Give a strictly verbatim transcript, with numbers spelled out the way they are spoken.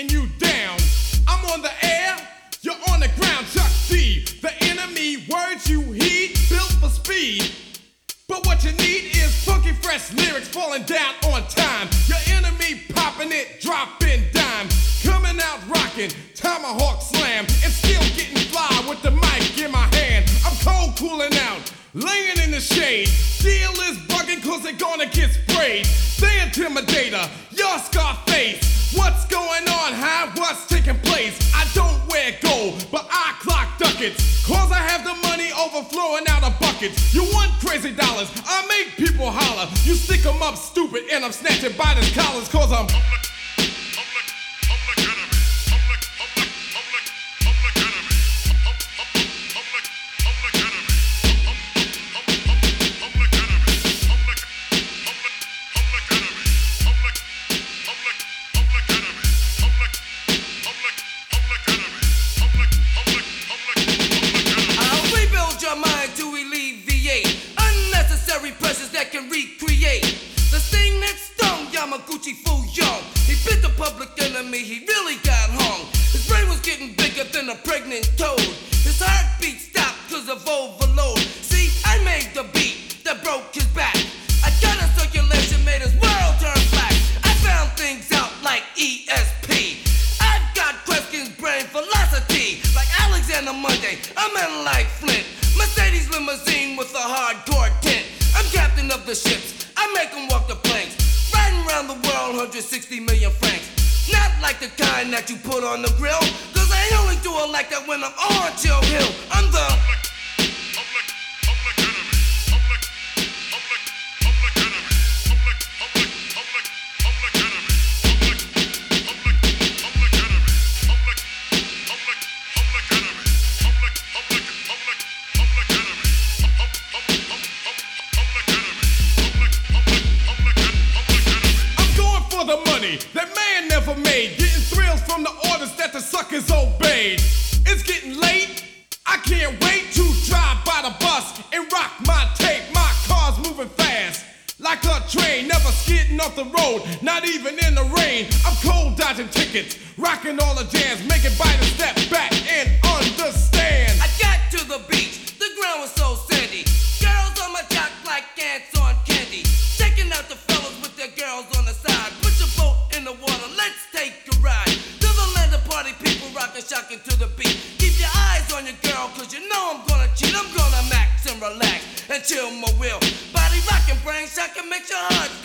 taking you down. I'm on the air, you're on the ground. Chuck D, the enemy, words you heed, built for speed. But what you need is funky fresh lyrics falling down on time. Your enemy popping it, dropping dime. Coming out rocking, tomahawk slam. And still getting fly with the mic in my hand. I'm cold cooling out, laying in the shade. Steel is bugging cause they're gonna get sprayed. They intimidator, your Scarface. What's going on, huh? What's taking place? I don't wear gold, but I clock ducats. Cause I have the money overflowing out of buckets. You want crazy dollars, I make people holler. You stick 'em up stupid and I'm snatching by the collars. Cause I'm Yamaguchi Fuyong. He bit the public enemy, he really got hung. His brain was getting bigger than a pregnant toad. His heartbeat stopped cause of overload. See, I made the beat that broke his back. I got a circulation, made his world turn black. I found things out like E S P. I've got questions, brain velocity. Like Alexander Monday, I'm in like Flint. Mercedes limousine with a hardcore tint. I'm captain of the ships, I make them walk the planks. Riding around the world, one hundred sixty million francs. Not like the kind that you put on the grill. Cause I only do it like that when I'm on Chill Hill. I'm the public, public, public enemy. Public, public, public enemy. Public, public, public, public enemy. Public, public, public enemy. Public, public, public enemy. Public, public, public, public enemy. Public, public, public enemy. Public, public, public enemy. I'm going for the money that man never made. Getting thrills from the orders that the suckers obeyed. It's getting late, I can't wait to drive by the bus and rock my tape. My car's moving fast, like a train, never skidding off the road, not even in the rain. I'm cold dodging tickets, rocking all the jams, making biters step back and understand. I got to the beach, the ground was so sandy. Girls on my jock like ants on candy. Checking out the fellas with their girls on the side. Put your boat in the water, let's take a ride. To the land of party people rockin' shocking to the beat. Keep your eyes on your girl cause you know I'm gonna cheat. I'm gonna max and relax and chill my will. Body rockin', brain shockin' makes your heart